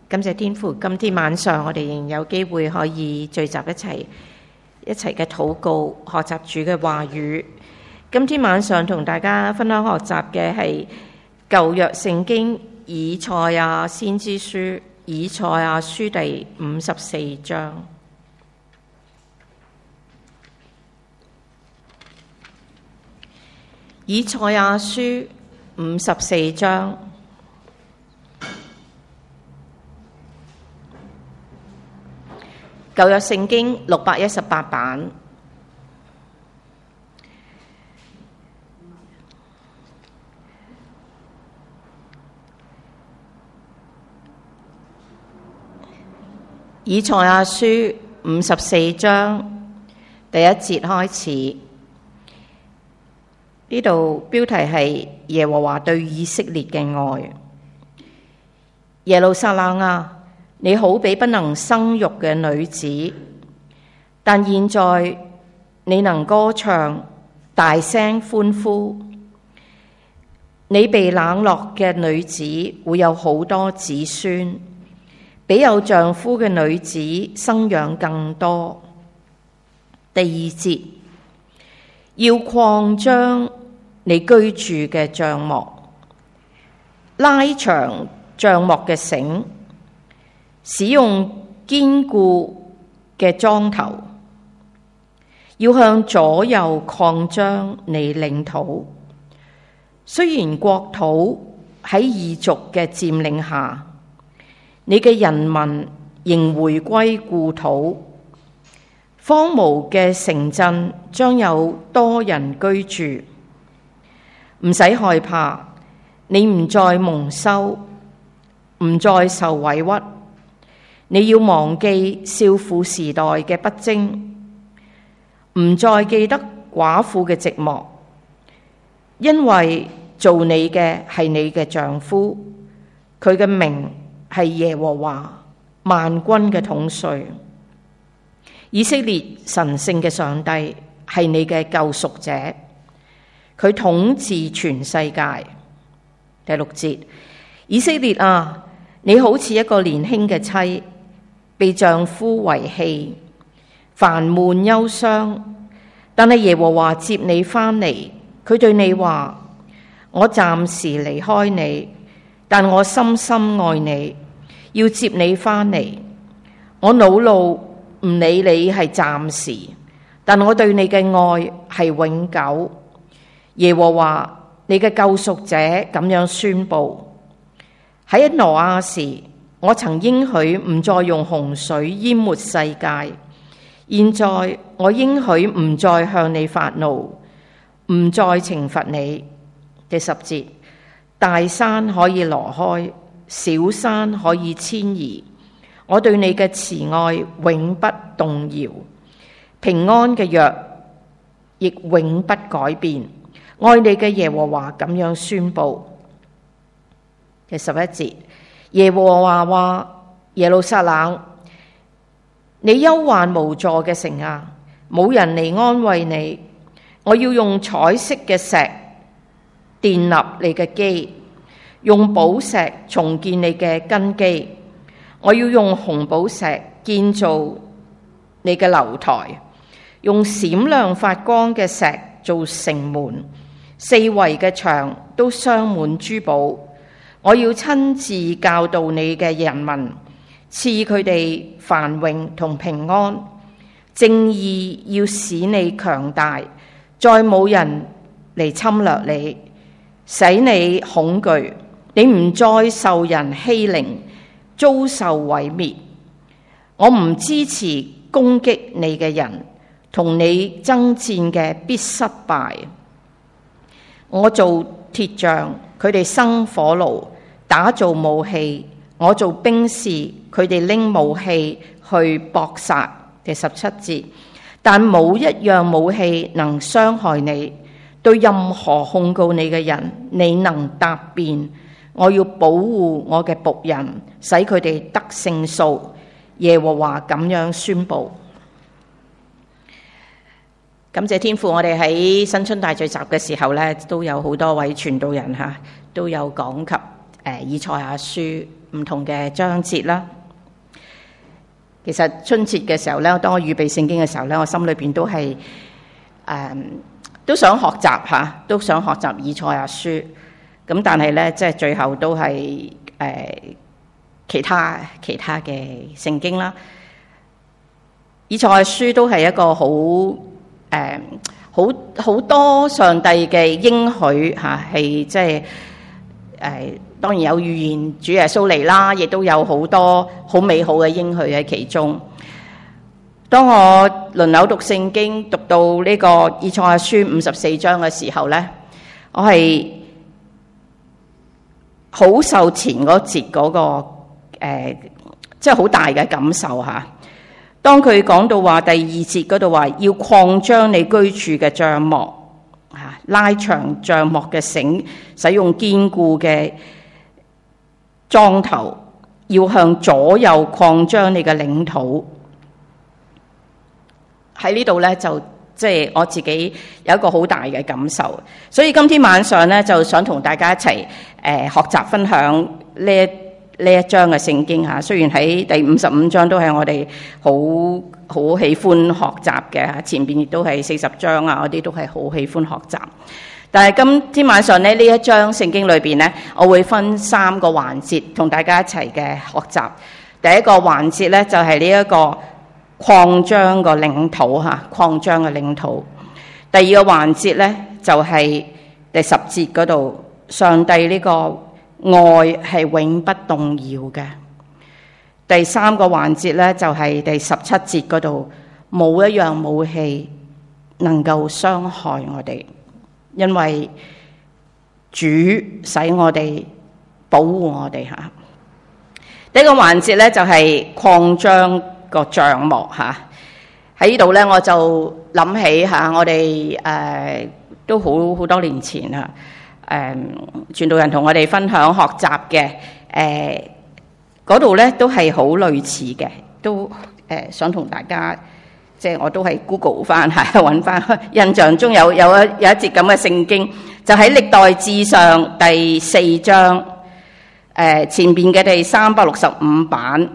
感謝天父，今天晚上我哋仍有機會可以聚集一齊嘅禱告，學習主嘅話語。今天晚上同大家分享學習嘅係舊約聖經以賽亞先知書，以賽亞書第54章。以賽亞書54章。舊約聖經618版。以賽亞書54章第1節開始，呢度標題係耶和華對以色列嘅愛。耶路撒冷啊，你好比不能生育嘅女子，但現在你能歌唱，大聲歡呼。你被冷落嘅女子會有好多子孫，比有丈夫嘅女子生養更多。第2節，要擴張你居住嘅帳幕，拉長帳幕嘅繩，使用堅固嘅樁頭，要向左右擴張你領土。雖然國土喺異族嘅佔領下，你嘅人民仍回歸故土。荒蕪嘅城鎮將有多人居住，唔使害怕，你唔再蒙羞，唔再受委屈。你要忘記少婦時代嘅不貞，唔再記得寡婦嘅寂寞，因為做你嘅係你嘅丈夫，佢嘅名係耶和華萬軍嘅統帥。以色列神聖嘅上帝係你嘅救贖者，佢統治全世界。第6節，以色列啊，你好似一個年輕嘅妻，被丈夫遺棄，煩悶憂傷。但係耶和華接你翻嚟，佢對你話：我暫時離開你，但我深深愛你，要接你翻嚟。我惱怒唔理你係暫時，但我對你嘅愛係永久。耶和華你嘅救贖者咁樣宣布：喺挪亞時，我曾應許唔再用洪水淹沒世界，現在我應許唔再向你發怒，唔再懲罰你。第10節，大山可以挪開，小山可以遷移，我對你嘅慈愛永不動搖，平安嘅約亦永不改變。愛你嘅耶和華咁樣宣布。第11節，耶和華話：耶路撒冷，你憂患無助嘅城啊，冇人嚟安慰你。我要用彩色嘅石奠立你嘅基，用寶石重建你嘅根基。我要用紅寶石建造你嘅樓台，用閃亮發光嘅石做城門，四圍嘅牆都鑲滿珠寶。我要親自教導你嘅人民，賜佢哋繁榮同平安。正義要使你強大，再冇人嚟侵略你，使你恐懼，你唔再受人欺凌，遭受毀滅。我唔支持攻擊你嘅人，同你爭戰嘅必失敗。我做鐵匠，佢哋生火爐，打造武器。我做兵士，佢哋拎武器去搏殺。第17節，但冇一樣武器能傷害你，對任何控告你嘅人，你能答辯。我要保護我嘅僕人，使佢哋得勝數。耶和華咁樣宣布。感謝天父，我哋喺新春大聚集嘅時候咧，都有好多位傳道人都有講及以賽亞書唔同嘅章節啦。其實春節嘅時候咧，當我預備聖經嘅時候咧，我心裏邊都係都想學習嚇，都想學習以賽亞書。咁但係咧，即係最後都係其他嘅聖經啦。以賽亞書都係一個好多上帝嘅應許嚇，係即係當然有預言主耶穌嚟啦，亦都有好多好美好嘅應許喺其中。當我輪流讀聖經，讀到呢個以賽亞書54章嘅時候咧，我係好受前嗰節嗰個即係好大嘅感受嚇。當佢講到話第2節嗰度話要擴張你居住嘅帳幕嚇，拉長帳幕嘅繩，使用堅固嘅樁頭，要向左右擴張你嘅領土。喺呢度咧，就即係我自己有一個好大嘅感受，所以今天晚上咧，就想同大家一齊學習分享呢一章嘅聖經嚇。雖然喺第55章都係我哋好喜歡學習嘅，前邊亦都係40章啊，嗰啲都係好喜歡學習。但係今天晚上咧，呢一章聖經裏邊咧，我會分3個環節同大家一齊嘅學習。第一個環節咧，就係呢一個擴張個領土嚇，擴張嘅領土。第二個環節咧，就係第10節嗰度，上帝呢個愛係永不動搖嘅。第3個環節咧，就係第17節嗰度，冇一樣武器能夠傷害我哋，因為主使我哋保護我哋嚇。第一個環節咧，就係擴張個帳幕嚇。喺呢度咧，我就諗起嚇，我哋都好多年前啊，傳道人同我哋分享學習嘅嗰度咧，都係好類似嘅，都想同大家即係我都係 Google 翻嚇，揾翻印象中有一節咁嘅聖經，就喺歷代志上第4章前邊嘅第365版。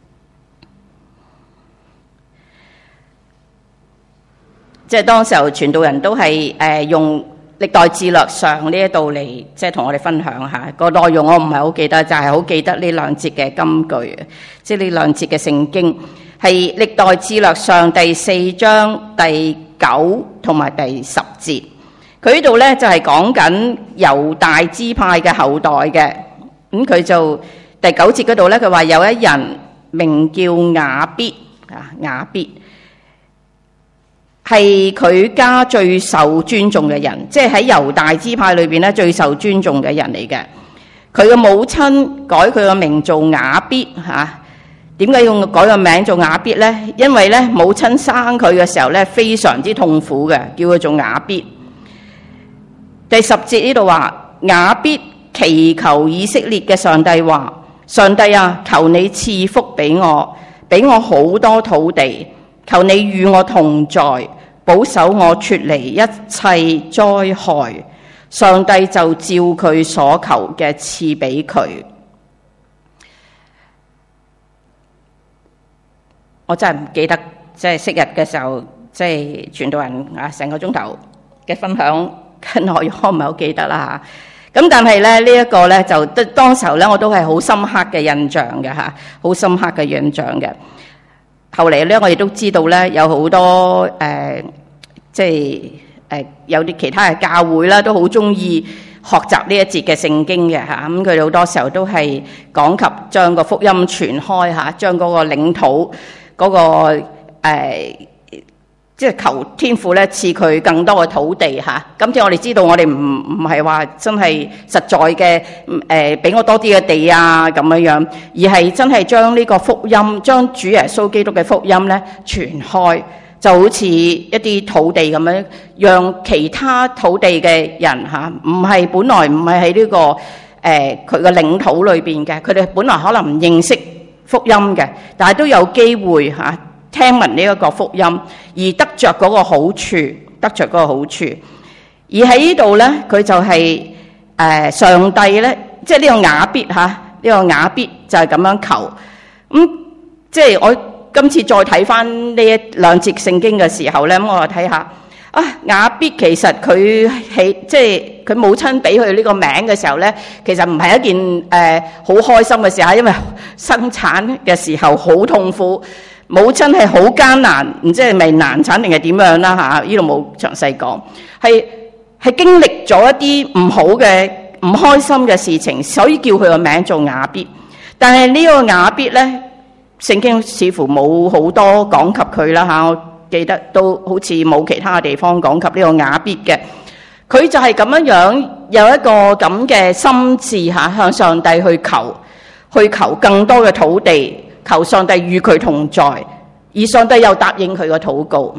即係當時候傳道人都係用歷代志略上呢一度嚟，即係同我哋分享下個內容。我唔係好記得，就係好記得呢2節嘅金句，即係呢2節嘅聖經係歷代志略上第4章第9同埋第10節。佢呢度咧就係講緊猶大支派嘅後代嘅。咁佢就第9節嗰度咧，佢話有一人名叫雅必啊，雅必係佢家最受尊重嘅人，即係喺猶大支派裏邊咧最受尊重嘅人嚟嘅。佢嘅母親改佢個名做雅必嚇。點解要改個名做雅必咧？因為咧母親生佢嘅時候咧非常之痛苦嘅，叫佢做雅必。第10節呢度話雅必祈求以色列嘅上帝話：上帝啊，求你賜福俾我好多土地，求你與我同在，保守我脫離一切災害。上帝就照佢所求嘅賜俾佢。我真係唔記得，即係昔日嘅時候，即係傳道人啊，成個鐘頭嘅分享嘅內容，我唔係好記得啦嚇。咁但係咧，呢一個咧就當時候咧，我都係好深刻嘅印象嘅嚇，好深刻嘅印象嘅。後嚟咧，我亦都知道咧，有好多即係有啲其他嘅教會啦，都好中意學習呢一節嘅聖經嘅嚇。咁佢哋好多時候都係講及將個福音傳開嚇，將嗰個領土嗰個即係求天父咧賜佢更多嘅土地嚇。今次我哋知道，我哋唔係話真係實在嘅俾我多啲嘅地啊咁樣，而係真係將呢個福音，將主耶穌基督嘅福音咧傳開，就好似一啲土地咁樣，讓其他土地嘅人嚇，本來唔係喺呢個佢嘅領土裏邊嘅，佢哋本來可能唔認識福音嘅，但係都有機會嚇聽聞呢一個福音，而得着嗰個好處，得着嗰個好處。而喺呢度咧，佢就係上帝咧， 即係呢個雅必嚇，呢個雅必就係咁樣求。即係我今次再睇翻呢一兩節聖經嘅時候咧，咁我就睇下雅必其實佢即係佢母親俾佢呢個名嘅時候咧，其實唔係一件好開心嘅事嚇，因為生產嘅時候好痛苦，母親係好艱難，唔知係咪難產定係點樣啦嚇？呢度冇詳細講，係經歷咗一啲唔好嘅唔開心嘅事情，所以叫佢個名做雅必。但係呢個雅必咧，聖經似乎冇好多講及佢啦嚇。我記得都好似冇其他嘅地方講及呢個雅必嘅。佢就係咁樣有一個咁嘅心志嚇，向上帝去求更多嘅土地，求上帝與佢同在，而上帝又答應佢個禱告。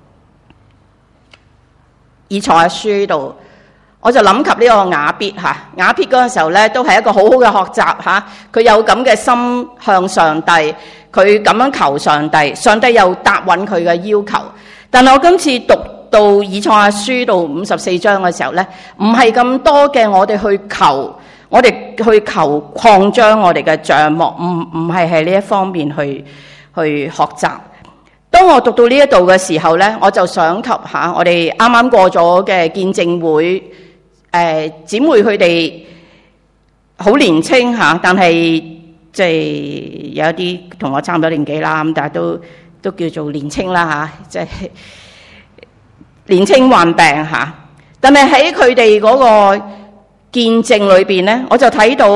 以賽亞書度，我就諗及呢個雅必嚇，雅必嗰陣時候咧，都係一個好好嘅學習嚇。佢有咁嘅心向上帝，佢咁樣求上帝，上帝又答允佢嘅要求。但係我今次讀到以賽亞書到54章嘅時候咧，唔係咁多嘅，我哋去求擴張我哋嘅帳幕，唔係呢一方面去學習。當我讀到呢一度嘅時候咧，我就想及下我哋啱啱過咗嘅見證會，姊妹佢哋好年青嚇，但係即係有一啲同我差唔多年紀啦，咁但係都叫做年青啦嚇，即係年青患病嚇。但係喺佢哋嗰個見證裏邊咧，我就睇到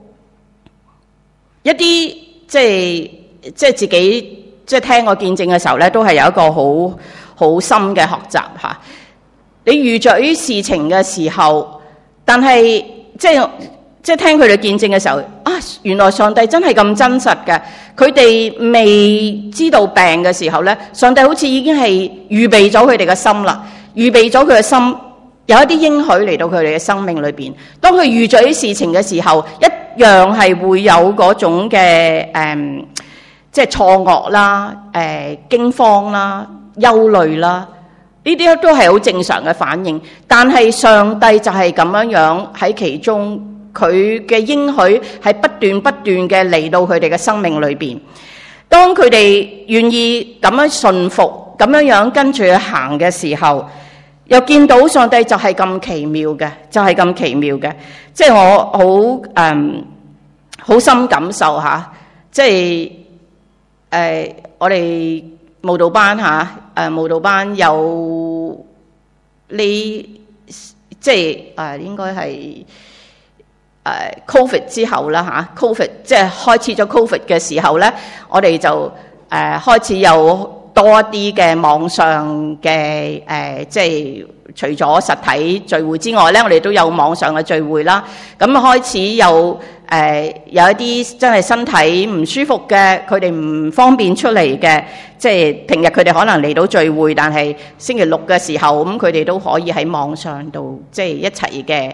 一啲即係自己。即係聽我見證嘅時候咧，都係有一個好深嘅學習嚇。你遇着於事情嘅時候，但係即係聽佢哋見證嘅時候，原來上帝真係咁真實嘅。佢哋未知道病嘅時候咧，上帝好似已經係預備咗佢哋嘅心啦，預備咗佢嘅心有一啲應許嚟到佢哋嘅生命裏邊。當佢遇着於事情嘅時候，一樣係會有嗰種嘅即係錯愕啦、驚慌啦、憂慮啦，呢啲都係好正常嘅反應。但係上帝就係咁樣喺其中，佢嘅應許係不斷嘅嚟到佢哋嘅生命裏邊。當佢哋願意咁樣順服、咁樣跟住去行嘅時候，又見到上帝就係咁奇妙嘅，就係咁奇妙嘅。即係我好深感受下，即係。我哋慕道班慕道班有呢，即係應該係COVID 之後啦嚇，COVID 即係開始咗 COVID 嘅時候咧，我哋就開始有多一啲嘅網上嘅即係除咗實體聚會之外咧，我哋都有網上嘅聚會啦。咁開始有一啲真係身體唔舒服嘅，佢哋唔方便出嚟嘅，即係平日佢哋可能嚟到聚會，但係星期六嘅時候，咁佢哋都可以喺網上度即係一齊嘅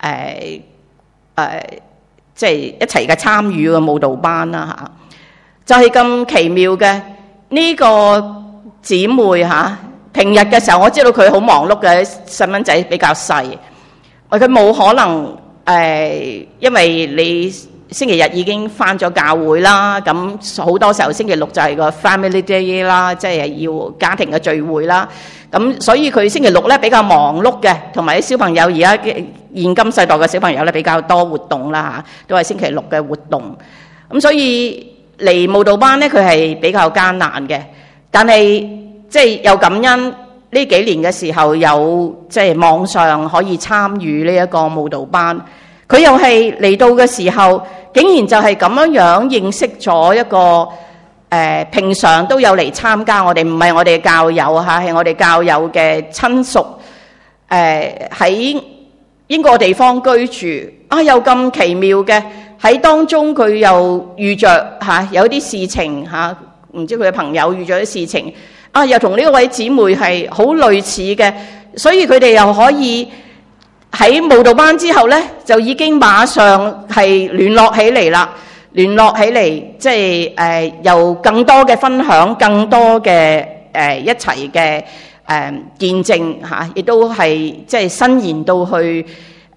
即係一齊嘅參與嘅舞蹈班啦嚇，就係咁奇妙嘅呢個姊妹嚇。平日嘅時候，我知道佢好忙碌嘅，細蚊仔比較細，佢冇可能因為你星期日已經返咗教會啦，咁好多時候星期六就係個 family day 啦，即係要家庭嘅聚會啦。咁所以佢星期六咧比較忙碌嘅，同埋啲小朋友而家嘅現今世代嘅小朋友咧比較多活動啦嚇，都係星期六嘅活動。咁所以嚟慕道班咧，佢係比較艱難嘅，但係即係又感恩呢幾年嘅時候有即係網上可以參與呢一個慕道班。佢又係嚟到嘅時候，竟然就係咁樣認識咗一個平常都有嚟參加我哋，唔係我哋嘅教友嚇，係我哋教友嘅親屬，喺英國地方居住又咁奇妙嘅喺當中，佢又遇着有啲事情唔知佢嘅朋友遇咗啲事情又同呢位姊妹係好類似嘅，所以佢哋又可以喺慕道班之後呢，就已經馬上係聯絡起嚟啦，聯絡起嚟即係有更多嘅分享，更多嘅一齊嘅見證亦都係即係伸延到去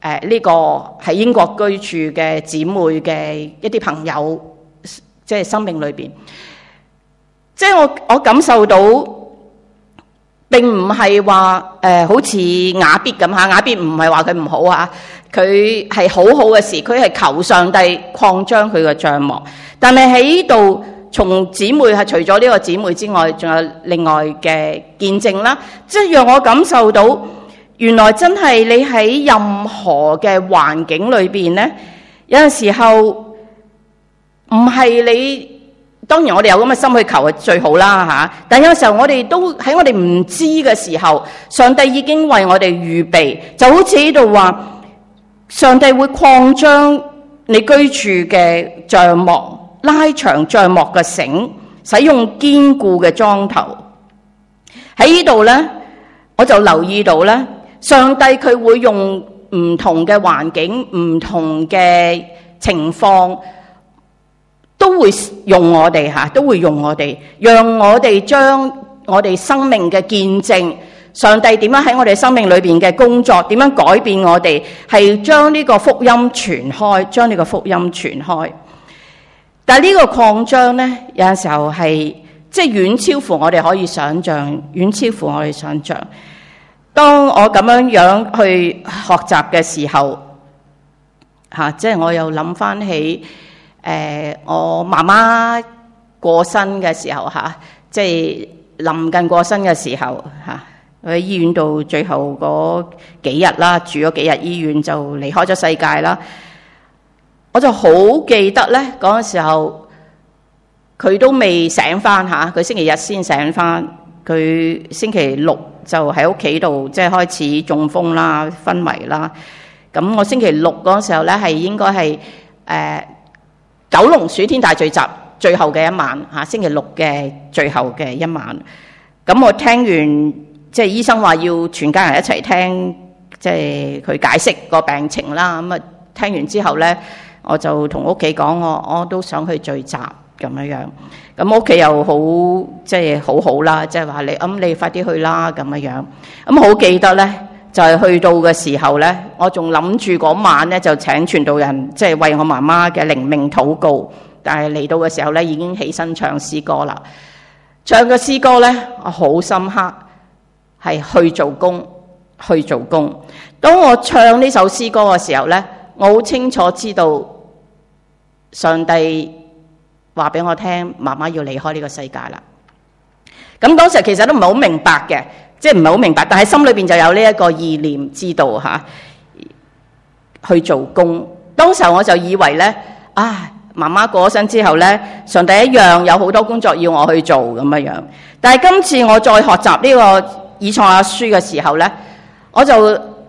呢個喺英國居住嘅姊妹嘅一啲朋友，即係生命裏邊，即係我感受到，並唔係話好似雅必咁嚇，雅必唔係話佢唔好啊，佢係好好嘅事，佢係求上帝擴張佢嘅帳幕，但係喺呢度。從姊妹係除咗呢個姊妹之外，仲有另外嘅見證啦，即係讓我感受到，原來真係你喺任何嘅環境裏邊咧，有陣時候唔係你，當然我哋有咁嘅心去求係最好啦嚇，但有時候我哋都喺我哋唔知嘅時候，上帝已經為我哋預備，就好似呢度話，上帝會擴張你居住嘅帳幕。拉長帳幕嘅繩，使用堅固嘅樁頭。喺呢度呢，我就留意到呢，上帝佢會用唔同嘅環境、唔同嘅情況，都會用我哋嚇，都會用我哋，讓我哋將我哋生命嘅見證，上帝點樣喺我哋生命裏邊嘅工作，點樣改變我哋，係將呢個福音傳開，將呢個福音傳開。但係呢個擴張呢，有陣時候係即係遠超乎我哋可以想象，遠超乎我哋想象。當我咁樣去學習嘅時候，即係我又諗翻起我媽媽過身嘅時候即係臨近過身嘅時候喺醫院度最後嗰幾日啦，住咗幾日醫院就離開咗世界啦。我就好記得咧，嗰個時候佢都未醒翻佢星期日先醒翻，佢星期六就喺屋企度即係開始中風啦、昏迷啦。咁我星期六嗰個時候咧，係應該係九龍暑天大聚集最後嘅一晚星期六嘅最後嘅一晚。咁我聽完即係醫生話要全家人一齊聽，即係佢解釋個病情啦。咁啊聽完之後咧，我就同屋企講，我都想去聚集咁樣。咁屋企又好即係好好啦，即係話你快啲去啦咁樣。咁好記得咧，就係去到嘅時候咧，我仲諗住嗰晚咧就請傳道人即係為我媽媽嘅靈命禱告。但係嚟到嘅時候咧，已經起身唱詩歌啦。唱嘅詩歌咧，我好深刻，係去做工，去做工。當我唱呢首詩歌嘅時候咧，我好清楚知道上帝話俾我聽，媽媽要離開呢個世界啦。咁當時其實都唔係好明白嘅，即係唔係好明白，但係心裏邊就有呢一個意念，知道去做工。當時我就以為咧，媽媽過咗身之後咧，上帝一樣有好多工作要我去做咁樣。但係今次我再學習呢個以賽亞書嘅時候咧，我就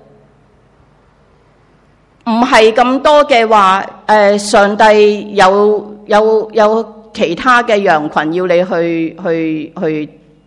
唔係咁多嘅話，上帝有其他嘅羊群要你去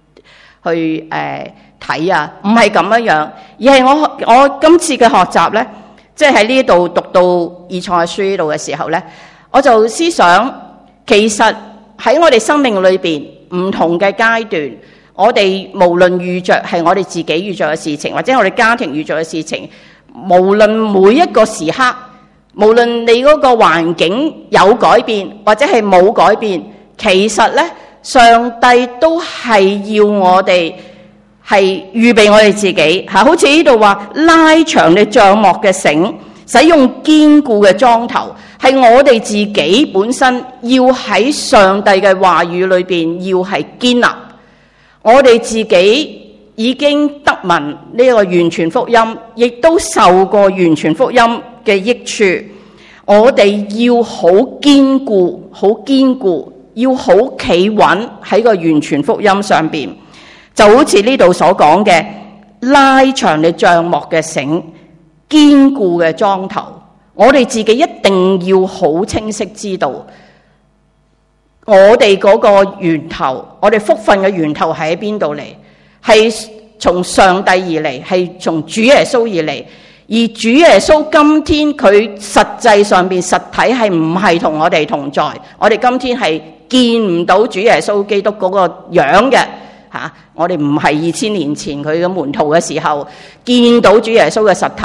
睇啊，唔係咁樣，而係我今次嘅學習咧，即係喺呢度讀到以賽亞書呢度嘅時候咧，我就思想，其實喺我哋生命裏邊唔同嘅階段，我哋無論遇着係我哋自己遇着嘅事情，或者我哋家庭遇着嘅事情，無論每一個時刻，無論你嗰個環境有改變或者係冇改變，其實咧，上帝都係要我哋係預備我哋自己，好似呢度話拉長你帳幕嘅繩，使用堅固嘅樁頭，係我哋自己本身要喺上帝嘅話語裏邊要係堅立。我哋自己已經得聞呢個完全福音，亦都受過完全福音嘅益處。我哋要好堅固，好堅固，要好企穩喺個完全福音上邊。就好似呢度所講嘅，拉長你帳幕嘅繩，堅固嘅樁頭。我哋自己一定要好清晰知道，我哋嗰個源頭，我哋福分嘅源頭係喺邊度嚟？係從上帝而嚟，係從主耶穌而嚟。而主耶穌今天佢實際上邊實體係唔係同我哋同在？我哋今天係見唔到主耶穌基督嗰個樣嘅。我哋唔係2000年前佢嘅門徒嘅時候見到主耶穌嘅實體，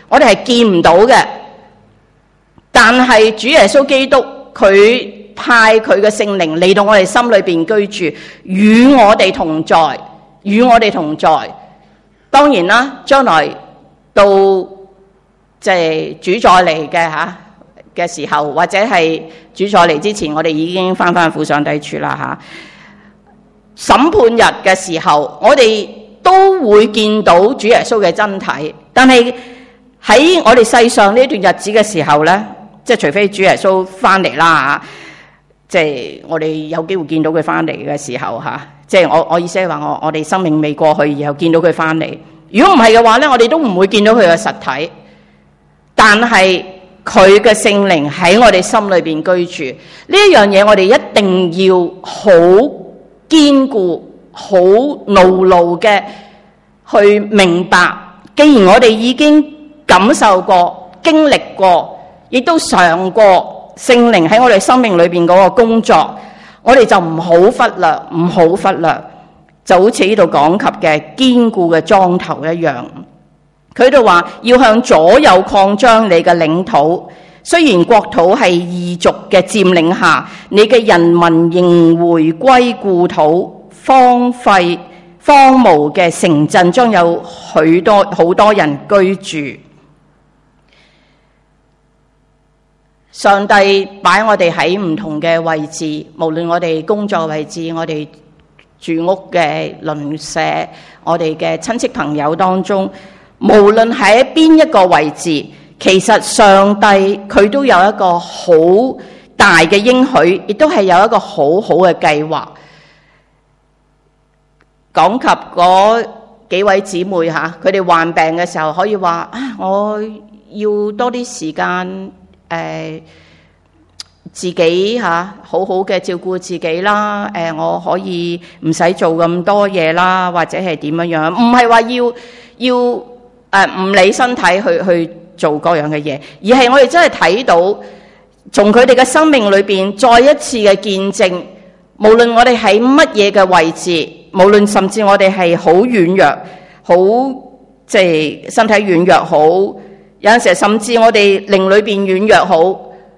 我哋係見唔到嘅。但係主耶穌基督佢派佢嘅聖靈嚟到我哋心裏邊居住，與我哋同在，與我哋同在。當然啦，將來到即係主再嚟嘅時候，或者係主再嚟之前，我哋已經翻父上帝處啦嚇。審判日嘅時候，我哋都會見到主耶穌嘅真體。但係喺我哋世上呢段日子嘅時候呢，即係除非主耶穌翻嚟啦嚇，即係我哋有機會見到佢翻嚟嘅時候嚇。即係我意思係話我哋生命未過去，然後見到佢翻嚟。如果唔係嘅話呢，我哋都唔會見到佢嘅實體。但係佢嘅聖靈喺我哋心裏邊居住，呢一樣嘢我哋一定要好堅固、好牢牢嘅去明白。既然我哋已經感受過、經歷過，亦都嘗過聖靈喺我哋生命裏邊嗰個工作，我哋就唔好忽略，唔好忽略。就好似呢度講及嘅堅固嘅樁頭一樣。佢度話要向左右擴張你嘅領土，雖然國土係異族嘅佔領下，你嘅人民仍回歸故土，荒廢荒蕪嘅城鎮將有好多人居住。上帝擺我哋喺唔同嘅位置，無論我哋工作位置，我哋住屋嘅鄰舍，我哋嘅親戚朋友當中，無論喺邊一個位置，其實上帝佢都有一個好大嘅應許，亦都係有一個好好嘅計劃。講及嗰幾位姊妹嚇，佢哋患病嘅時候，可以話我要多啲時間自己好好嘅照顧自己啦。我可以唔使做咁多嘢啦，或者係點樣，唔係話要唔理身體去做各樣嘅嘢，而係我哋真係睇到從佢哋嘅生命裏邊再一次嘅見證，無論我哋喺乜嘢嘅位置，無論甚至我哋係好軟弱，好即係身體軟弱好，有陣時甚至我哋靈裏邊軟弱好，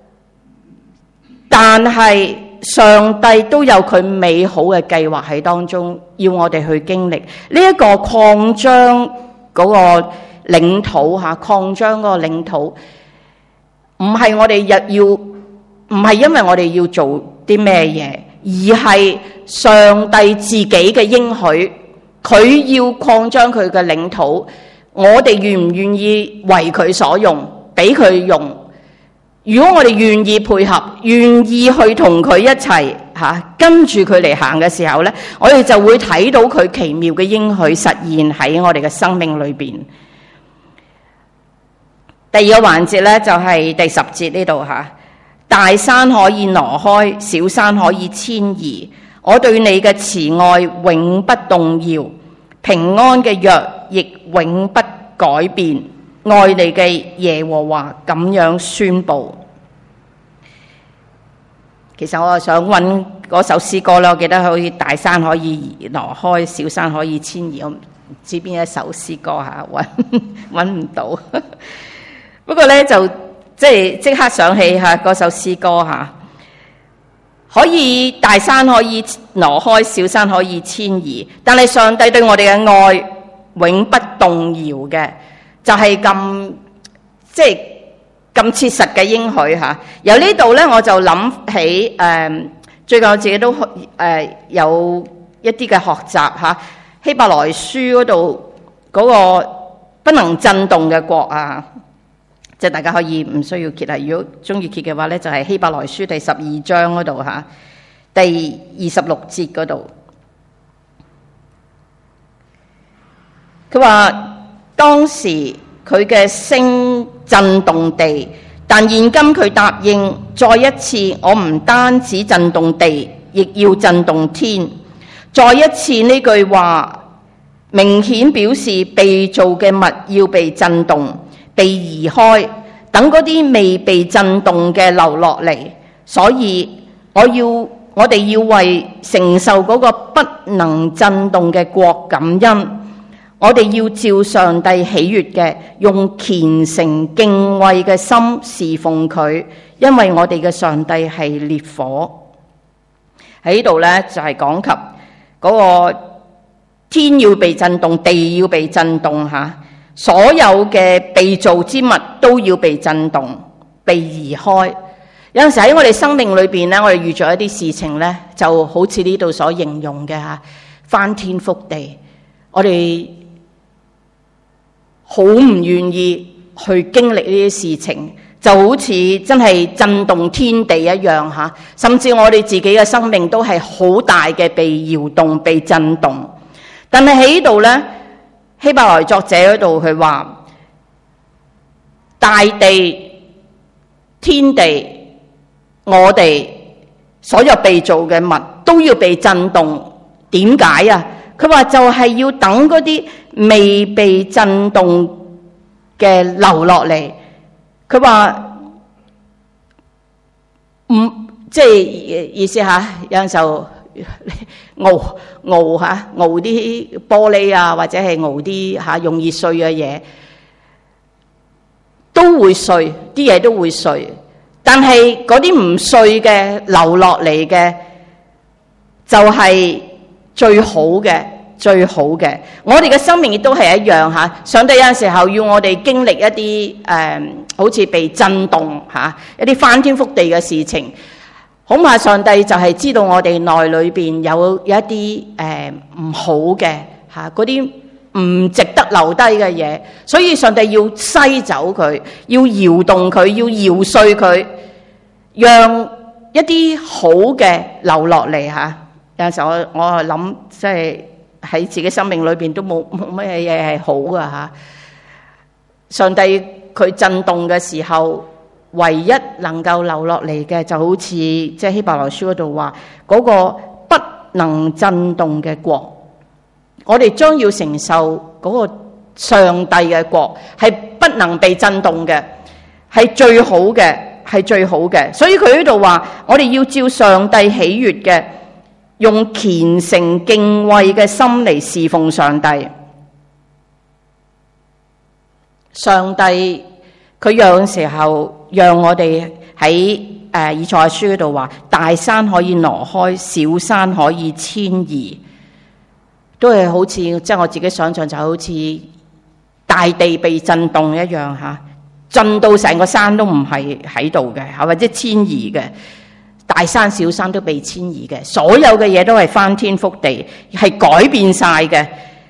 但係上帝都有佢美好嘅計劃喺當中，要我哋去經歷呢一個擴張嗰個領土嚇，擴張嗰個領土，唔係我哋唔係因為我哋要做啲咩嘢，而係上帝自己嘅應許，佢要擴張佢嘅領土，我哋願唔願意為佢所用，俾佢用？如果我哋願意配合，願意去同佢一齊跟住佢嚟行嘅時候呢，我哋就會睇到佢奇妙嘅應許實現喺我哋嘅生命裏邊。第二個環節呢，就係第10節呢度嚇，大山可以挪開，小山可以遷移，我對你嘅慈愛永不動搖，平安嘅約亦永不改變，愛你嘅耶和華咁樣宣布。其實我係想揾嗰首詩歌啦，我記得可以大山可以挪開，小山可以遷移，我唔知邊一首詩歌嚇，揾唔到。不過咧就即刻想起嗰首詩歌嚇，可以大山可以挪開，小山可以遷移，但係上帝對我哋嘅愛永不動搖嘅，就係咁切實嘅應許嚇。由呢度咧我就諗起最近我自己都有一啲嘅學習嚇，希伯來書嗰度嗰個不能震動嘅國啊。即係大家可以唔需要揭啊，如果中意揭嘅話咧，就係希伯來書第12章嗰度嚇，第26節嗰度，佢話當時佢嘅聲震動地，但現今佢答應再一次，我唔單止震動地，亦要震動天。再一次呢句話明顯表示被造嘅物要被震動，被移開，等嗰啲未被震動嘅流落嚟。所以我哋要為承受嗰個不能震動嘅國感恩。我我哋要照上帝喜悅嘅，用虔誠敬畏嘅心侍奉佢，因為我哋嘅上帝係烈火。喺呢度呢，就係講及嗰個天要被震動，地要被震動吓，所有嘅被造之物都要被震動，被移開。有陣時喺我哋生命裏邊呢，我哋遇咗一啲事情呢，就好似呢度所形容嘅吓，翻天覆地，我哋好唔願意去經歷呢啲事情，就好似真係震動天地一樣吓，甚至我哋自己嘅生命都係好大嘅被搖動、被震動。但係喺呢度呢，希伯來作者嗰度佢話，大地、天地，我哋所有被造嘅物都要被震動。點解啊？佢話就係要等嗰啲未被震動嘅流落嚟。佢話即係意思吓，有陣時候熬啲玻璃啊，或者係熬啲容易碎嘅嘢，都會碎，啲嘢都會碎。但係嗰啲唔碎嘅流落嚟嘅，就係最好嘅，最好嘅。我哋嘅生命亦都係一樣吓。上帝有陣時候要我哋經歷一啲好似被震動吓，一啲翻天覆地嘅事情。恐怕上帝就係知道我哋內裏邊有一啲唔好嘅吓，嗰啲唔值得留低嘅嘢，所以上帝要篩走佢，要搖動佢，要搖碎佢，讓一啲好嘅流落嚟吓。有陣時候我諗，即係喺自己生命裏邊都冇乜嘢係好噶吓。上帝佢震動嘅時候，唯一能夠流落嚟嘅，就好似即係希伯來書嗰度話嗰個不能震動嘅國，我哋將要承受嗰個上帝嘅國，係不能被震動嘅，係最好嘅，係最好嘅。所以佢呢度話，我哋要照上帝喜悅嘅，用虔誠敬畏嘅心嚟侍奉上帝。上帝佢有時候讓我哋喺以賽亞書嗰度話，大山可以挪開，小山可以遷移，都係好似即係我自己想象，就好似大地被震動一樣吓，震到成個山都唔係喺度嘅，或者遷移嘅，大山小山都被遷移嘅，所有嘅嘢都係翻天覆地，係改變晒嘅。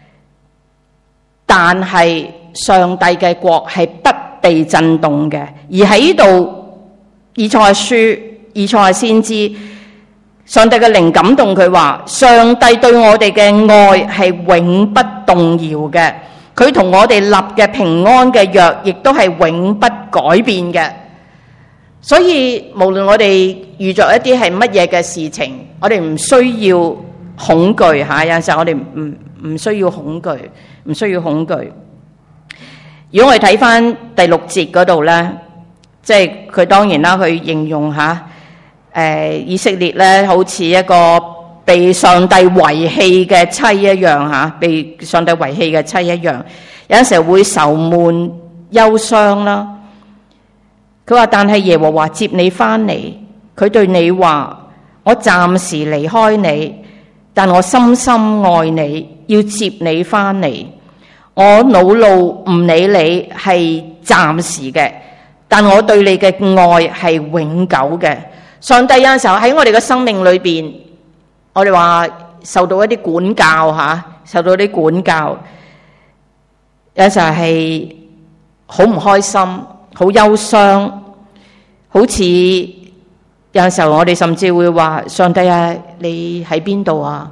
但係上帝嘅國係不被震動嘅，而喺呢度以賽亞書、以賽亞先知，上帝嘅靈感動佢話，上帝對我哋嘅愛係永不動搖嘅，佢同我哋立嘅平安嘅約亦都係永不改變嘅。所以無論我哋遇着一啲係乜嘢嘅事情，我哋唔需要恐懼吓，有陣時候我哋唔需要恐懼，唔需要恐懼。如果我哋睇翻第6節嗰度咧，即係佢當然啦，佢形容下以色列咧，好似一個被上帝遺棄嘅妻一樣吓，被上帝遺棄嘅妻一樣，有陣時候會愁悶憂傷啦。佢話：但係耶和華接你翻嚟，佢對你話：我暫時離開你，但我深深愛你，要接你翻嚟。我惱怒唔理你係暫時嘅，但我對你嘅愛係永久嘅。上帝有陣時候喺我哋嘅生命裏邊，我哋話受到一啲管教吓，受到啲管教，有陣時候係好唔開心，好憂傷，好似有陣時候我哋甚至會話：上帝啊，你喺邊度啊？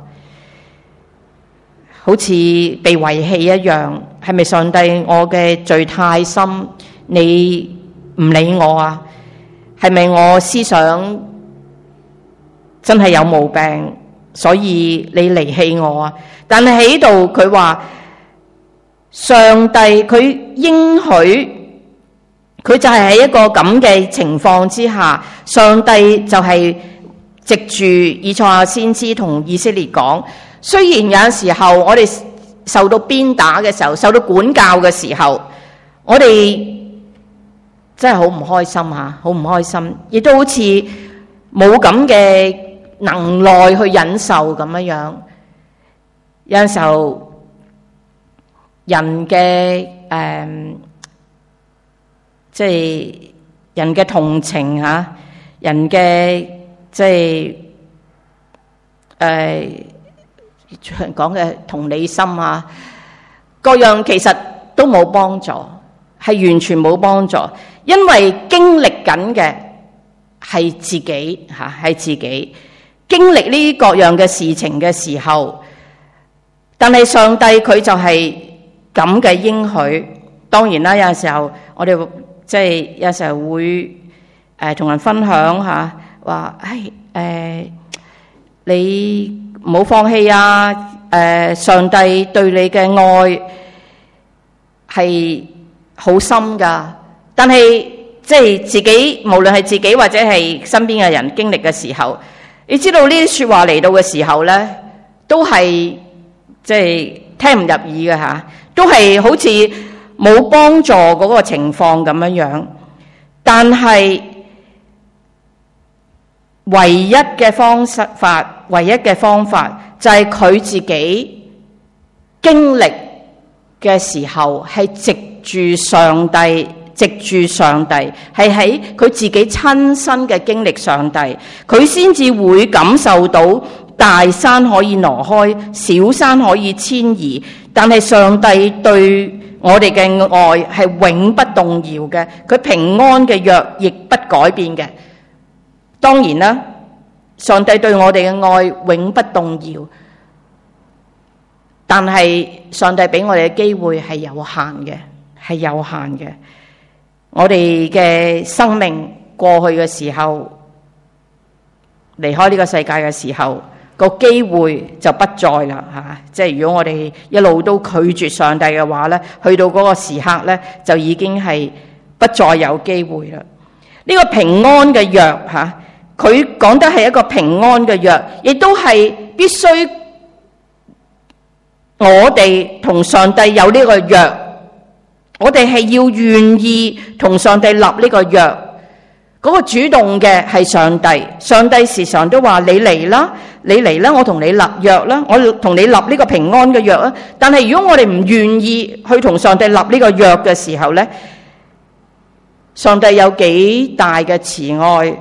好似被遺棄一樣，係咪上帝我嘅罪太深，你唔理我啊？係咪我思想真係有毛病，所以你離棄我啊？但係喺度佢話，上帝佢應許，佢就係喺一個咁嘅情況之下，上帝就係藉住以賽亞先知同以色列講。雖然有陣時候我哋受到鞭打嘅時候，受到管教嘅時候，我哋真係好唔開心嚇，好唔開心，亦都好似冇咁嘅能耐去忍受咁樣。有陣時候人嘅即係人嘅同情嚇，人嘅即係講嘅同理心啊，各樣其實都冇幫助，係完全冇幫助，因為經歷緊嘅係自己嚇，係自己經歷呢各樣嘅事情嘅時候，但係上帝佢就係咁嘅應許。當然啦，有陣時候我哋即係有時候會同人分享嚇，話你唔好放棄啊！上帝對你嘅愛係好深噶，但係即係自己，無論係自己或者係身邊嘅人經歷嘅時候，你知道呢啲說話嚟到嘅時候咧，都係即係聽唔入耳嘅吓，都係好似冇幫助嗰個情況咁樣樣。但係唯一嘅方法就係佢自己經歷嘅時候，係藉住上帝，係喺佢自己親身嘅經歷上帝，佢先至會感受到大山可以挪開，小山可以遷移，但係上帝對我哋嘅愛係永不動搖嘅，佢平安嘅約亦不改變嘅。當然啦，上帝對我哋嘅愛永不動搖，但係上帝俾我哋嘅機會係有限嘅，我哋嘅生命過去嘅時候，離開呢個世界嘅時候，個機會就不再啦嚇。即係如果我哋一路都拒絕上帝嘅話咧，去到嗰個時刻咧，就已經係不再有機會啦。呢個平安嘅約嚇，佢講得係一個平安嘅約，亦都係必須我哋同上帝有呢個約，我哋係要願意同上帝立呢個約。嗰個主動嘅係上帝，上帝時常都話你嚟啦，我同你立約啦，我同你立呢個平安嘅約啦。但係如果我哋唔願意去同上帝立呢個約嘅時候呢，上帝有幾大嘅慈愛，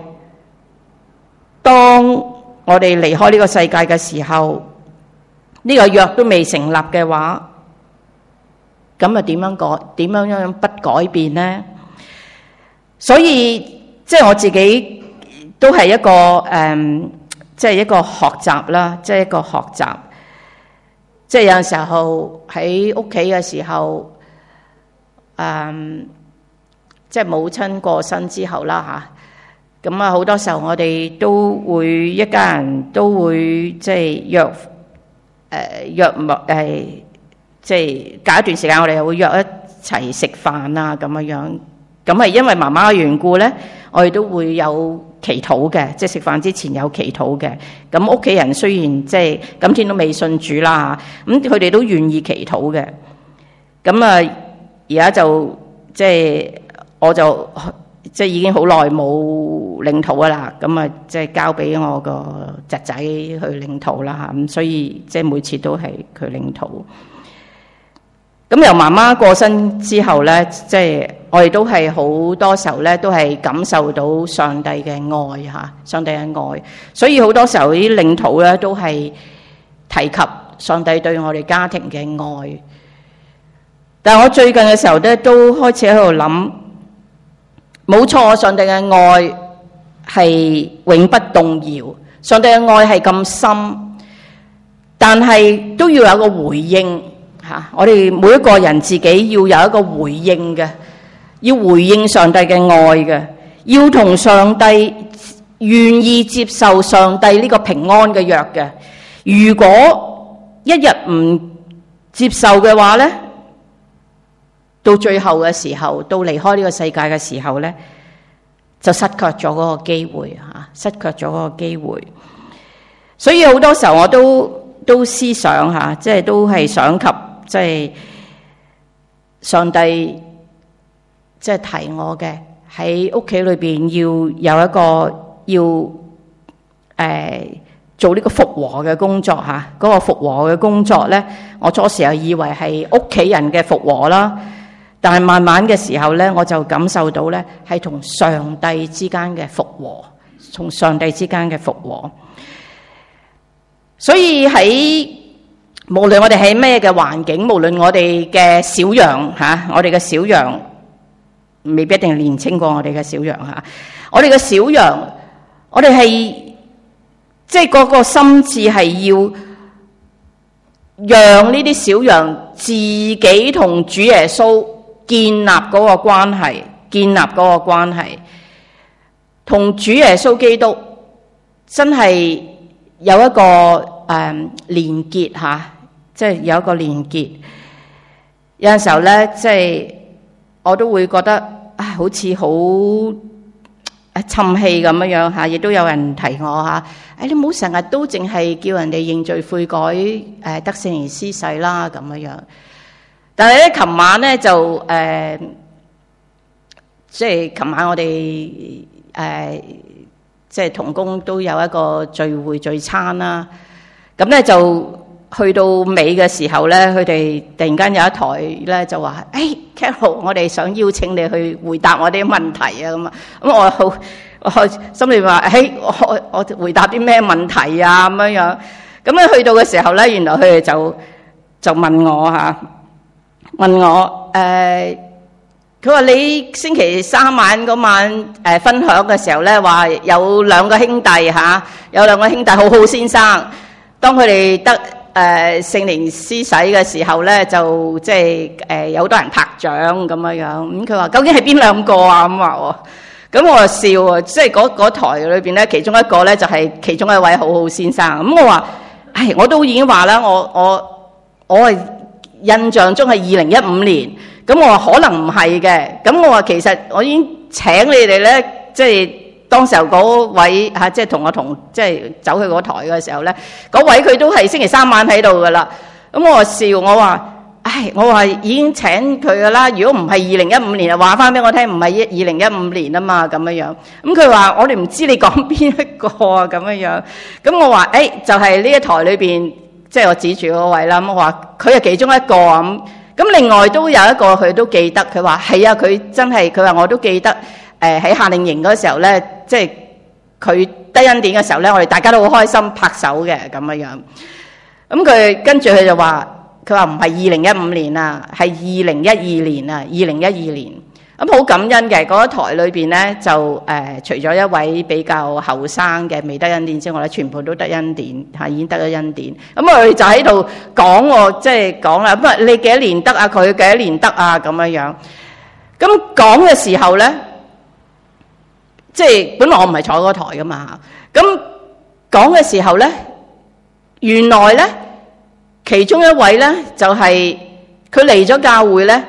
當我哋離開呢個世界嘅時候，呢個約都未成立嘅話，咁啊點樣不改變呢？所以即係我自己都係一個即係一個學習啦，即係一個學習。即係有陣時候喺屋企嘅時候，即係母親過身之後啦嚇，咁啊好多時候我哋都會一家人都會即係即係隔一段時間我哋又會約一齊食飯啊咁樣。咁係因為媽媽嘅緣故咧，我哋都會有祈禱嘅，即係食飯之前有祈禱嘅。咁屋企人雖然即係今天都未信主啦，咁佢哋都願意祈禱嘅。咁啊，而家就即係我就即係已經好耐冇領禱噶啦。咁啊，即係交俾我個侄仔去領禱啦嚇。咁所以即係每次都係佢領禱。咁由媽媽過身之後咧，即係我哋都係好多時候咧，都係感受到上帝嘅愛嚇，上帝嘅愛。所以好多時候啲領禱咧都係提及上帝對我哋家庭嘅愛。但係我最近嘅時候咧，都開始喺度諗，冇錯，上帝嘅愛係永不動搖，上帝嘅愛係咁深，但係都要有個回應。我哋每一個人自己要有一個回應嘅，要回應上帝嘅愛嘅，要同上帝願意接受上帝呢個平安嘅約嘅。如果一日唔接受嘅話呢，到最後嘅時候，到離開呢個世界嘅時候呢，就失卻咗嗰個機會嚇，失卻咗嗰個機會。所以好多時候我都思想嚇，即係都係想及即係上帝即係提我嘅，喺屋企裏邊要有一個做呢個復和嘅工作嚇。嗰個復和嘅工作咧，我初時又以為係屋企人嘅復和啦，但係慢慢嘅時候咧，我就感受到咧係同上帝之間嘅復和，同上帝之間嘅復和。所以喺無論我哋喺咩嘅環境，無論我哋嘅小羊嚇，我哋嘅小羊未必一定年青過我哋嘅小羊嚇。我哋嘅小羊，我哋係即係嗰個心志係要讓呢啲小羊自己同主耶穌建立嗰個關係，建立嗰個關係，同主耶穌基督真係有一個連結嚇，即係有一個連結。有陣時候咧，即係我都會覺得好似好沉氣咁樣嚇，亦都有人提我嚇，你唔好成日都淨係叫人哋認罪悔改，得聖靈施洗啦咁樣。但係咧，琴晚咧就即係琴晚我哋即係同工都有一個聚會聚餐啦。咁咧就去到尾嘅時候咧，佢哋突然間有一台咧就話：Carol， 我哋想邀請你去回答我啲問題啊咁啊。咁我心裏話：我回答啲咩問題啊咁樣。咁咧去到嘅時候咧，原來佢哋就問我嚇，問我佢話你星期三晚嗰晚分享嘅時候咧，話有兩個兄弟嚇，有兩個兄弟好好先生，當佢哋得聖靈施洗嘅時候咧，就即係有好多人拍掌咁樣。咁佢話究竟係邊兩個啊？咁話喎。咁我就笑啊，即係嗰台裏邊咧，其中一個咧就係其中一位好好先生。咁我話，我都已經話啦，我係印象中係2015年。咁我話可能唔係嘅。咁我話其實我已經請你哋咧，即係當時候嗰位即係同我即係走去嗰台嘅時候咧，嗰位佢都係星期三晚喺度噶啦。咁我話笑，我話已經請佢噶啦。如果唔係2015年，就話翻俾我聽，唔係2015年啊嘛咁樣。咁佢話我哋唔知你講邊一個啊咁樣。咁我話就係呢一台裏邊，即係我指住嗰位啦。咁我話佢係其中一個咁。咁另外都有一個佢都記得，佢話係啊，佢真係，佢話我都記得喺夏令營嗰時候咧，即係佢得恩典嘅時候咧，我哋大家都好開心拍手嘅咁樣。咁佢跟住佢就話，佢話唔係2015年啊，係2012年啊，2012年。咁好感恩嘅，嗰一台裏邊咧就除咗一位比較後生嘅未得恩典之外咧，全部都得恩典已經得咗恩典。咁我哋就喺度講喎，即係講啦。咁你幾多年得啊？佢幾多年得啊？咁樣。咁講嘅時候咧，即係本來我唔係坐嗰台噶嘛。咁講嘅時候咧，原來咧其中一位咧就係佢嚟咗教會咧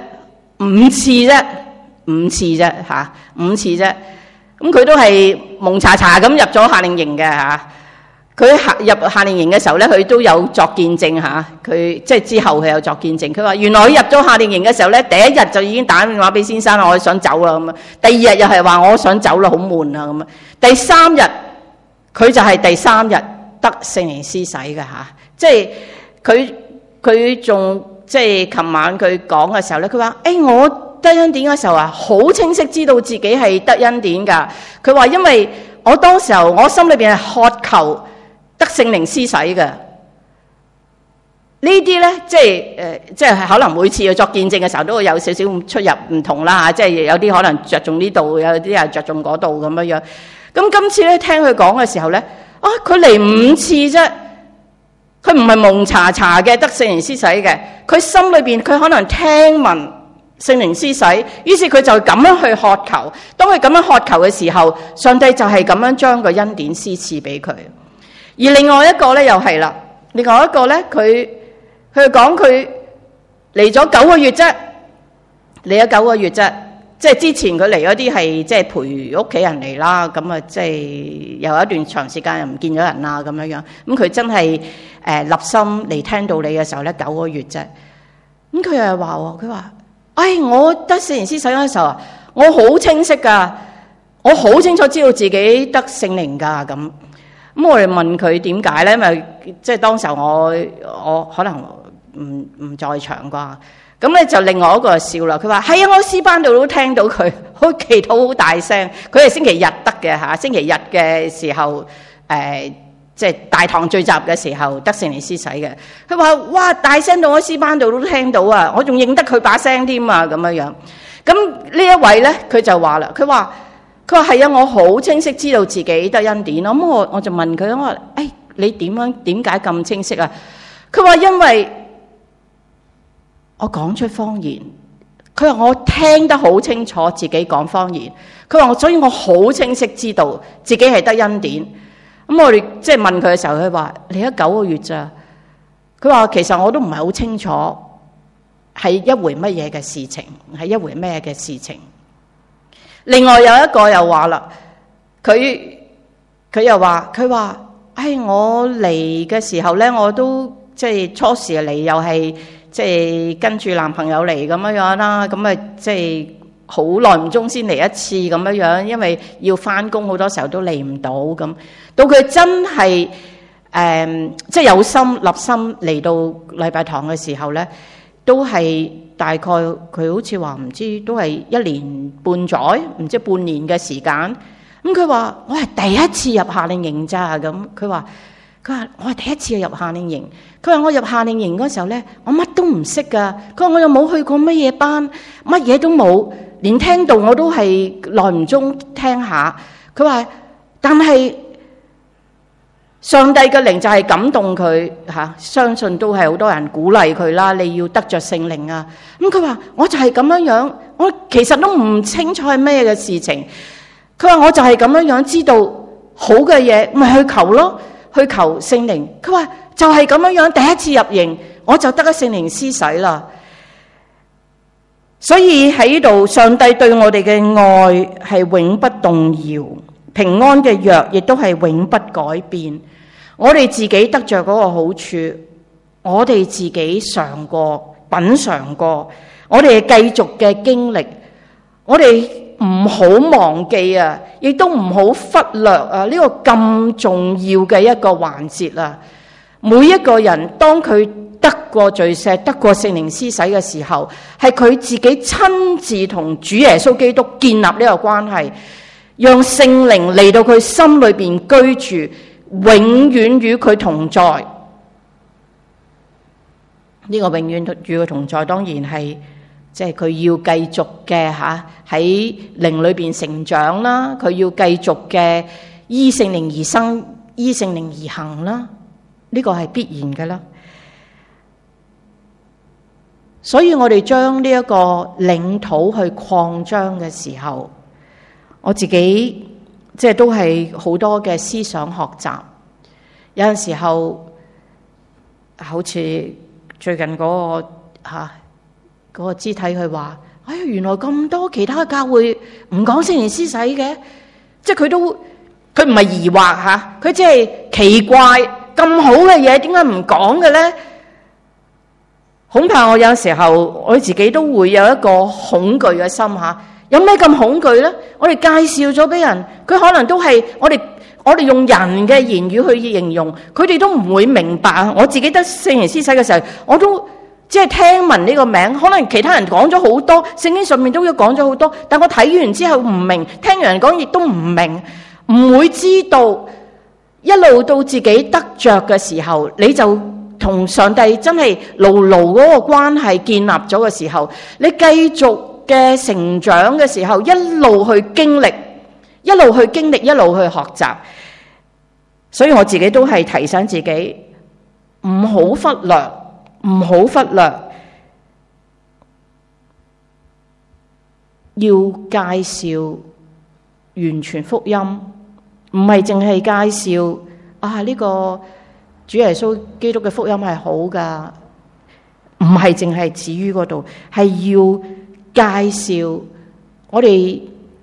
5次啫。5次啫嚇，5次啫。咁佢都係蒙查查咁入咗夏令營嘅嚇。佢入夏令營嘅時候咧，佢都有作見證嚇。佢即係之後佢有作見證。佢話原來佢入咗夏令營嘅時候咧，第一日就已經打電話俾先生，我想走啦咁啊。第二日又係話我想走啦，好悶啊咁啊。第3日佢就係第3日得聖靈施洗嘅嚇。即係佢仲即係琴晚佢講嘅時候咧，佢話我得恩典嘅時候好清晰知道自己係得恩典噶。佢話因為我當時候我心裏邊係渴求得聖靈施洗嘅。呢啲咧即係可能每次要作見證嘅時候都會有少少出入唔同啦，即係有啲可能着重呢度，有啲係着重嗰度咁樣樣。咁今次咧聽佢講嘅時候咧，佢嚟5次啫，佢唔係蒙查查嘅得聖靈施洗嘅，佢心裏邊佢可能聽聞聖靈施洗，於是佢就咁樣去渴求。當佢咁樣渴求嘅時候，上帝就係咁樣將個恩典施賜俾佢。而另外一個咧又係啦，另外一個咧佢講佢嚟咗9個月啫，嚟咗9個月啫。即係之前佢嚟嗰啲係即係陪屋企人嚟啦，咁啊即係有一段長時間又唔見咗人啦咁樣樣。咁佢真係立心嚟聽到你嘅時候咧9個月啫。 咁佢又話喎，佢話：我得聖靈施洗嗰陣時候啊，我好清晰噶，我好清楚知道自己得聖靈噶咁。咁我哋問佢點解咧？因為即係當時候我可能唔在場啩。咁咧就另外一個就笑啦，佢話：係啊，我詩班度都聽到佢好祈禱好大聲。佢係星期日得嘅嚇，星期日嘅時候即係大堂聚集嘅時候得聖靈施洗嘅。佢話：哇，大聲到我詩班度都聽到啊！我仲認得佢把聲添啊咁樣樣。咁呢一位咧，佢就話啦，佢話係啊，我好清晰知道自己得恩典。咁我就問佢，我話：你點解咁清晰啊？佢話：因為我講出方言。佢話我聽得好清楚自己講方言。佢話所以我好清晰知道自己係得恩典。咁我哋即係問佢嘅時候，佢話：你得9個月咋？佢話其實我都唔係好清楚係一回乜嘢嘅事情，係一回咩嘅事情。另外有一個又話啦，佢又話，佢話：我嚟嘅時候咧，我都即係初時嚟又係即係跟住男朋友嚟咁樣樣啦，咁啊即係好耐唔中先嚟一次咁樣樣，因為要翻工好多時候都嚟唔到咁。到佢真係即係有心立心嚟到禮拜堂嘅時候咧，都係大概佢好似話唔知都係1年半載，唔知半年嘅時間。咁佢話：我係第一次入夏令營咋咁。佢話我係第一次入夏令營。佢話我入夏令營嗰時候咧，我乜都唔識噶。佢話我又冇去過乜嘢班，乜嘢都冇，連聽道我都係耐唔中聽下。佢話但係上帝嘅靈就係感動佢嚇，相信都係好多人鼓勵佢啦。你要得着聖靈啊！咁佢話我就係咁樣樣，我其實都唔清楚係咩嘅事情。佢話我就係咁樣樣知道好嘅嘢，咪去求咯，去求聖靈。佢話就係咁樣樣，第一次入營我就得咗聖靈施洗啦。所以喺呢度，上帝對我哋嘅愛係永不動搖，平安嘅約亦都係永不改變。我哋自己得着嗰個好處，我哋自己嘗過、品嘗過，我哋繼續嘅經歷，我哋唔好忘記啊，亦都唔好忽略啊呢個咁重要嘅一個環節啊！每一個人當佢得過罪赦、得過聖靈施洗嘅時候，係佢自己親自同主耶穌基督建立呢個關係，讓聖靈嚟到佢心裏邊居住，永遠與佢同在。呢個永遠與佢同在，當然係即係佢要繼續嘅喺靈裏邊成長啦，佢要繼續嘅依聖靈而生，依聖靈而行啦，呢個係必然嘅啦。所以我哋將呢一個領土去擴張嘅時候，我自己即係都係好多嘅思想學習。有陣時候好似最近嗰個肢體佢話：原來咁多其他教會唔講聖靈施洗嘅，即係佢唔係疑惑吓，佢即係奇怪，咁好嘅嘢點解唔講嘅咧？恐怕我有時候我自己都會有一個恐懼嘅心吓，有咩咁恐懼咧？我哋介紹咗俾人，佢可能都係我哋用人嘅言語去形容，佢哋都唔會明白。我自己得聖靈施洗嘅時候，我都即係聽聞呢個名，可能其他人講咗好多，聖經上面都有講咗好多，但我睇完之後唔明，聽人講亦都唔明，唔會知道。一路到自己得着嘅時候，你就同上帝真係牢牢嗰個關係建立咗嘅時候，你繼續嘅成長嘅時候，一路去經歷，一路去學習。所以我自己都係提醒自己，唔好忽略，要介紹完全福音，唔係淨係介紹呢個主耶穌基督嘅福音係好噶，唔係淨係止於嗰度，係要介紹我哋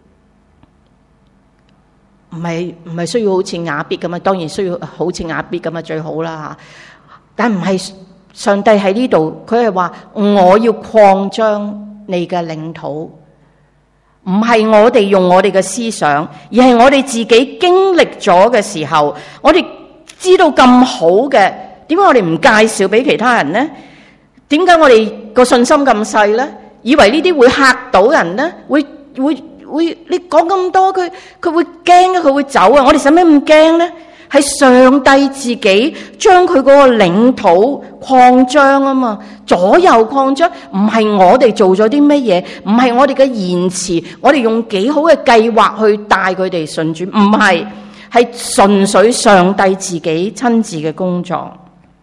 唔係需要好似雅必咁啊，當然需要好似雅必咁啊最好啦吓，但唔係上帝喺呢度，佢係話我要擴張你嘅領土，唔係我哋用我哋嘅思想，而係我哋自己經歷咗嘅時候，我哋知道咁好嘅，點解我哋唔介紹俾其他人呢？點解我哋個信心咁細呢？以為呢啲會嚇到人呢？會你講咁多，佢會驚啊，佢會走啊！我哋使咩咁驚呢？係上帝自己將佢嗰個領土擴張啊嘛，左右擴張，唔係我哋做咗啲乜嘢，唔係我哋嘅言辭，我哋用幾好嘅計劃去帶佢哋信主，唔係，係純粹上帝自己親自嘅工作。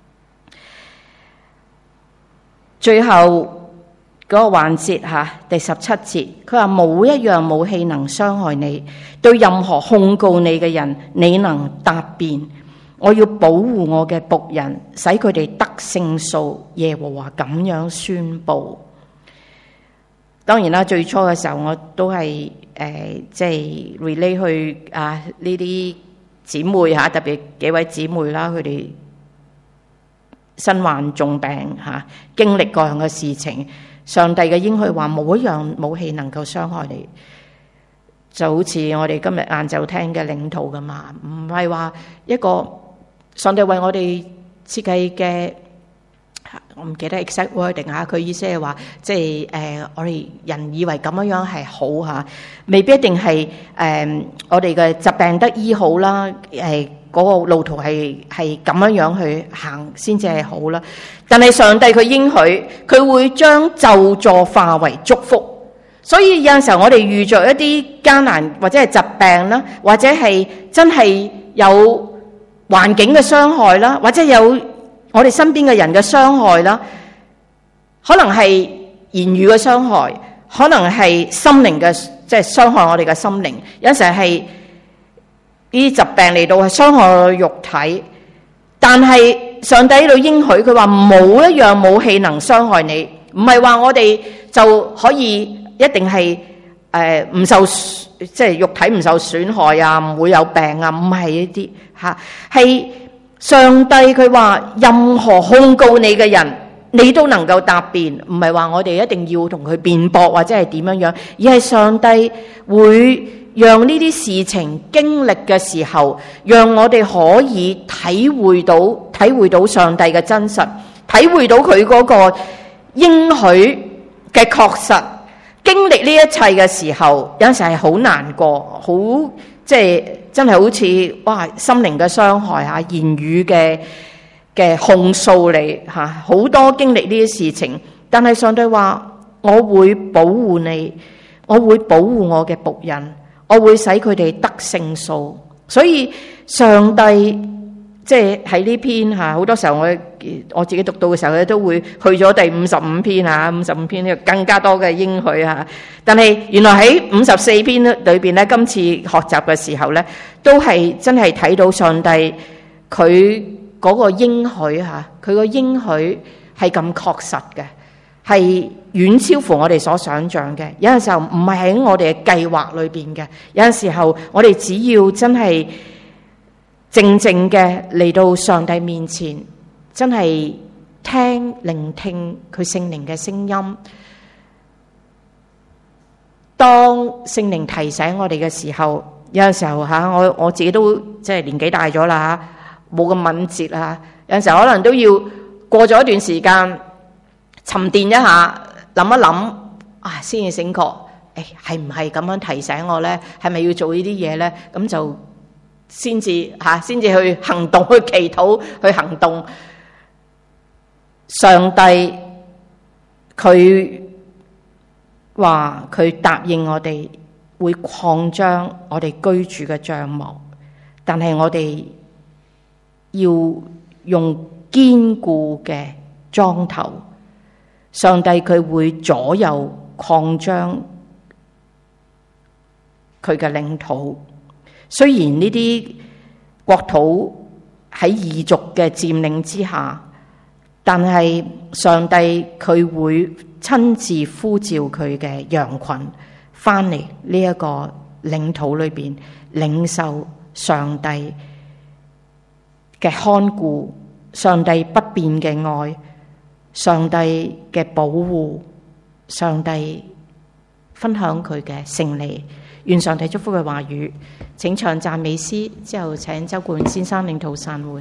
最後嗰個環節第17節，佢話冇一樣武器能傷害你，對任何控告你嘅人，你能答辯。我要保護我嘅僕人，使佢哋得勝數。耶和華咁樣宣布。當然啦，最初嘅時候我都係即係 relay 去呢啲姊妹特別幾位姊妹啦，佢哋身患重病經歷各樣嘅事情。上帝嘅應許話冇一樣武器能夠傷害你，就好似我哋今日晏晝聽嘅領土咁嘛，唔係話一個上帝為我哋設計嘅，我唔記得 exact wording 佢意思係話，即係我哋人以為咁樣係好未必一定係我哋嘅疾病得醫好啦，嗰個路途係咁樣去行先至係好啦。但係上帝佢應許，佢會將咒詛化為祝福。所以有陣時候我哋遇着一啲艱難或者係疾病啦，或者係真係有環境嘅傷害啦，或者有我哋身邊嘅人嘅傷害啦，可能係言語嘅傷害，可能係心靈嘅，即係傷害我哋嘅心靈。有陣時係呢啲疾病嚟到係傷害我嘅肉體，但係上帝喺度應許，佢話冇一樣武器能傷害你，唔係話我哋就可以一定係唔受，即係肉體唔受損害啊，唔會有病啊，唔係呢啲係上帝佢話任何控告你嘅人，你都能夠答辯，唔係話我哋一定要同佢辯駁或者係點樣樣，而係上帝會讓呢啲事情經歷嘅時候，讓我哋可以體會到上帝嘅真實，體會到佢嗰個應許嘅確實。經歷呢一切嘅時候，有陣時係好難過，好即係真係好似哇心靈嘅傷害言語嘅控訴你好多經歷呢啲事情。但係上帝話我會保護你，我會保護我嘅僕人，我會使佢哋得勝數。所以上帝即係喺呢篇好多時候我自己讀到嘅時候咧，都會去咗第55篇55篇更加多嘅應許但係原來喺54篇裏邊咧，今次學習嘅時候咧，都係真係睇到上帝佢嗰個應許佢個應許係咁確實嘅，係遠超乎我哋所想象嘅。有陣時候唔係喺我哋嘅計劃裏邊嘅，有陣時候我哋只要真係靜靜嘅嚟到上帝面前，真係聆聽佢聖靈嘅聲音。當聖靈提醒我哋嘅時候，有陣時候我自己都即係年紀大咗啦，冇咁敏捷有陣時候可能都要過咗一段時間沉澱一下，諗一諗先至醒覺，係唔係咁樣提醒我呢？係咪要做呢啲嘢呢？咁就先至去行動，去祈禱，去行動。上帝佢話佢答應我哋會擴張我哋居住嘅帳幕，但係我哋要用堅固嘅樁頭。上帝佢會左右擴張佢嘅領土。雖然呢啲國土喺異族嘅佔領之下，但係上帝佢會親自呼召佢嘅羊群翻嚟呢一個領土裏邊，領受上帝嘅看顧，上帝不變嘅愛， 上帝嘅保護，上帝分享佢嘅勝利。願上帝祝福嘅話語。請唱讚美詩，之後請周冠先生領導散會。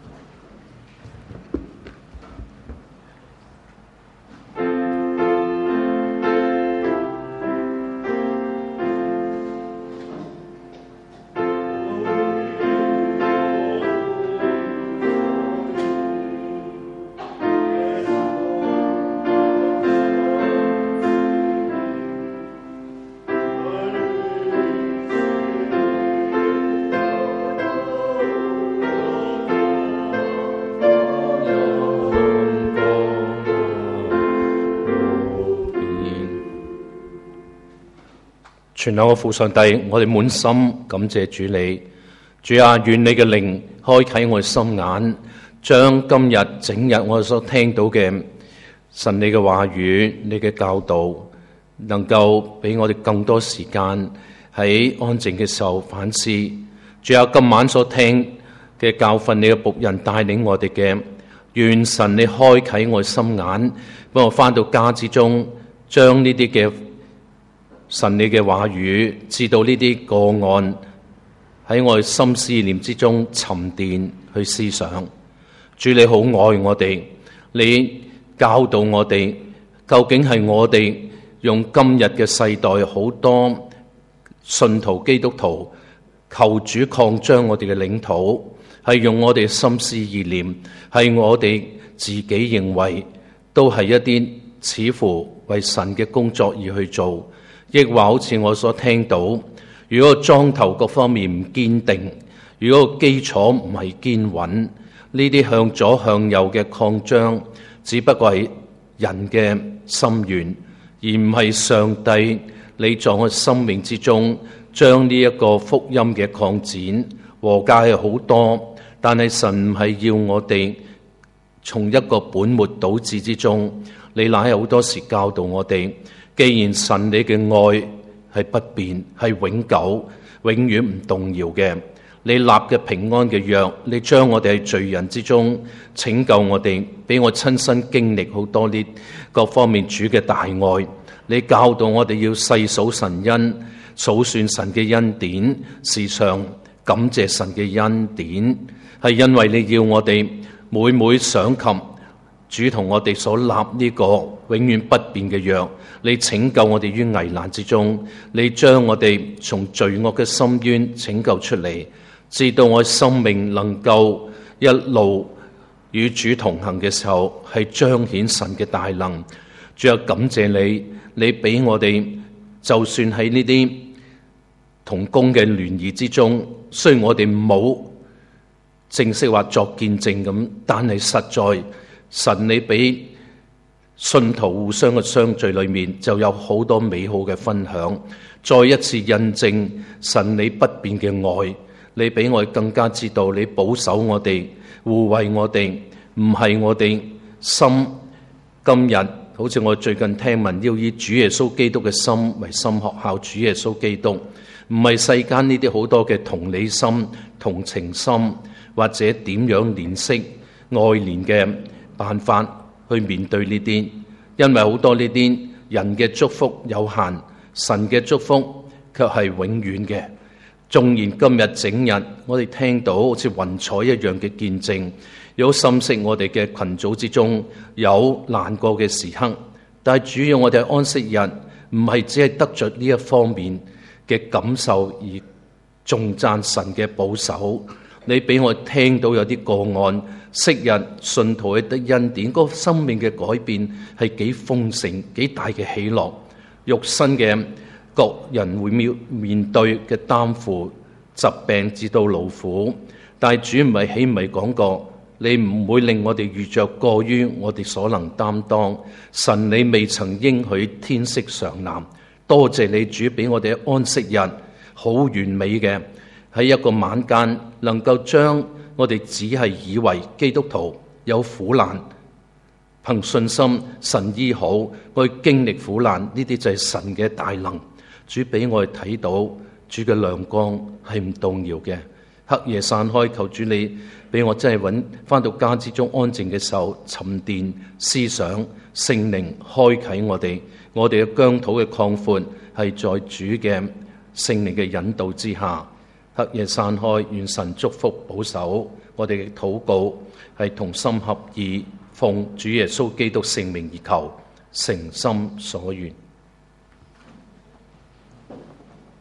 全能嘅父上帝，我哋滿心感謝主你。主啊，願你嘅靈開啟我嘅心眼，將今日整日我所聽到嘅神你嘅話語、你嘅教導，能夠俾我哋更多時間喺安靜嘅時候反思。主啊，今晚所聽嘅教訓，你嘅僕人帶領我哋嘅，願神你開啟我嘅心眼，幫我翻到家之中，將呢啲嘅神你嘅話語，知道呢啲個案喺我嘅心思念之中沉澱去思想。主你好愛我哋，你教導我哋，究竟係我哋用今日嘅世代好多信徒基督徒求主擴張我哋嘅領土，係用我哋心思意念，係我哋自己認為都係一啲似乎為神嘅工作而去做。亦話好似我所聽到，如果莊頭各方面唔堅定，如果個基礎唔係堅穩，呢啲向左向右嘅擴張，只不過係人嘅心願，而唔係上帝你在我生命之中將呢一個福音嘅擴展。和解係好多，但係神唔係要我哋從一個本末倒置之中，你乃係好多時教導我哋。既然神你嘅愛係不變，係永久，永遠唔動搖嘅，你立嘅平安嘅約，你將我哋喺罪人之中拯救我哋，俾我親身經歷好多呢各方面主嘅大愛。你教導我哋要細數神恩，數算神嘅恩典，時常感謝神嘅恩典，係因為你要我哋每每想及主同我哋所立呢個永遠不變嘅約，你拯救我哋於危難之中，你將我哋從罪惡嘅深淵拯救出嚟，直到我生命能夠一路與主同行嘅時候，係彰顯神嘅大能。主啊，感謝你，你俾我哋就算喺呢啲同工嘅聯誼之中，雖然我哋冇正式話作見證咁，但係實在神你俾信徒互相嘅相聚裏面，就有好多美好嘅分享，再一次印證神你不變嘅愛。你俾我哋更加知道，你保守我哋，護衛我哋，唔係我哋心。今日好似我最近聽聞，要以主耶穌基督嘅心為心，學效主耶穌基督，唔係世間呢啲好多嘅同理心、同情心，或者點樣憐惜愛憐嘅辦法去面對呢啲。因為好多呢啲人嘅祝福有限，神嘅祝福卻係永遠嘅。縱然今日整日我哋聽到好似雲彩一樣嘅見證，有深識我哋嘅群組之中有難過嘅時刻，但係主要我哋安息日唔係只係得着呢一方面嘅感受而頌讚神嘅保守。你俾我聽到有啲個案，昔日信徒嘅恩典，嗰個生命嘅改變係幾豐盛、幾大嘅喜樂。肉身嘅各人會面對嘅擔負、疾病至到勞苦，但係主唔係豈唔係講過，你唔會令我哋遇着過於我哋所能擔當。神你未曾應許天色常藍，多謝你主俾我哋安息日好完美嘅。喺一個晚間，能夠將我哋只係以為基督徒有苦難，憑信心神醫好，我哋經歷苦難，呢啲就係神嘅大能。主俾我哋睇到主嘅亮光係唔動搖嘅。 黑夜散開，求主你俾我真係揾返到家之中安靜嘅時候，沉澱思想，聖靈開啟我哋嘅疆土嘅擴闊係在主嘅聖靈嘅引導之下。黑夜散開，願神祝福保守我哋嘅禱告，係同心合意，奉主耶穌基督聖名而求，誠心所願。